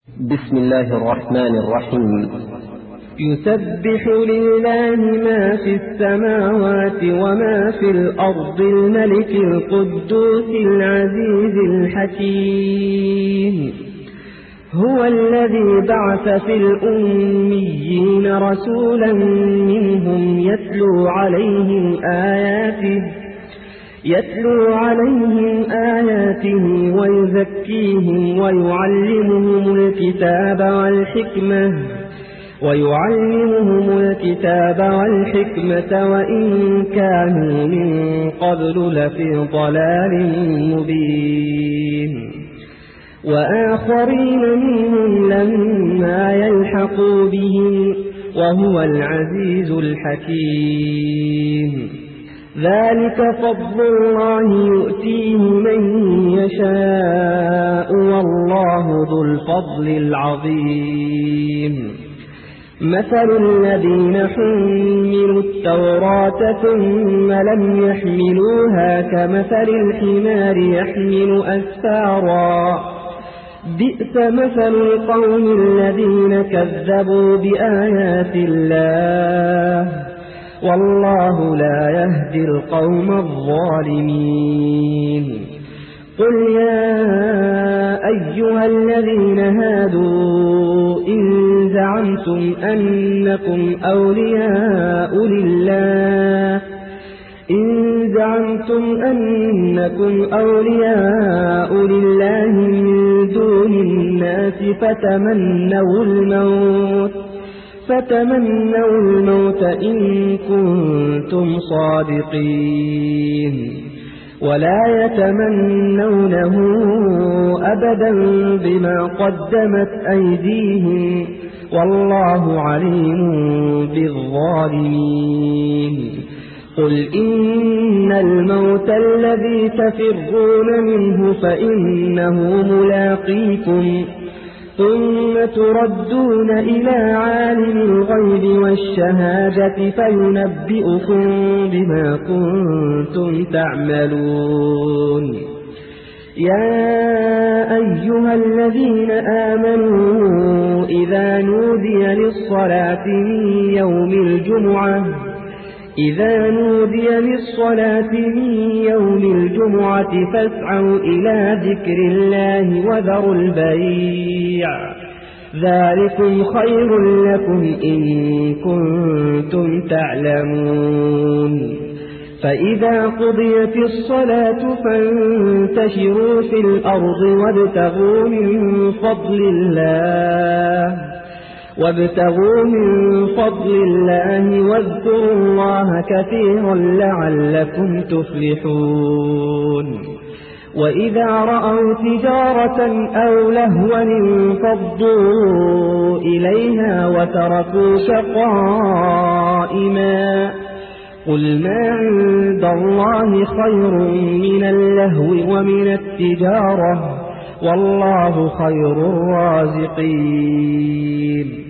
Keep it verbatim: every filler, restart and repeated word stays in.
بسم الله الرحمن الرحيم. يسبح لله ما في السماوات وما في الأرض الملك القدوس العزيز الحكيم. هو الذي بعث في الأميين رسولا منهم يتلو عليهم آياته يتلو عليهم آياته ويزكيهم ويعلمهم الكتاب والحكمة ويعلمهم الكتاب والحكمة وإن كانوا من قبل لفي ضلال مبين. وآخرين منهم لما يلحقوا بهم وهو العزيز الحكيم. ذلك فضل الله يؤتيه من يشاء والله ذو الفضل العظيم. مثل الذين حملوا التوراة ثم لم يحملوها كمثل الحمار يحمل أسفارا بئس مثل القوم الذين كذبوا بآيات الله والله لا يهدي القوم الظالمين. قل يا أيها الذين هادوا إن زعمتم أنكم أولياء لله إن زعمتم أنكم أولياء لله من دون الناس فتمنوا الموت فتمنوا الموت إن كنتم صادقين ولا يتمنونه أبدا بما قدمت أيديهم والله عليم بالظالمين. قل إن الموت الذي تفرون منه فإنه ملاقيكم ثم تردون إلى عالم الغيب والشهادة فينبئكم بما كنتم تعملون. يا أيها الذين آمنوا إذا نودي للصلاة من يوم الجمعة إذا نودي للصلاة من يوم الجمعة فاسعوا إلى ذكر الله وذروا البيع ذلكم خير لكم إن كنتم تعلمون. فإذا قضيت الصلاة فانتشروا في الأرض وابتغوا من فضل الله وابتغوا من فضل الله واذكروا الله كثيرا لعلكم تفلحون. وإذا رأوا تجارة أو لهوا انفضوا إليها وتركوك قائما قل ما عند الله خير من اللهو ومن التجارة والله خير الرازقين.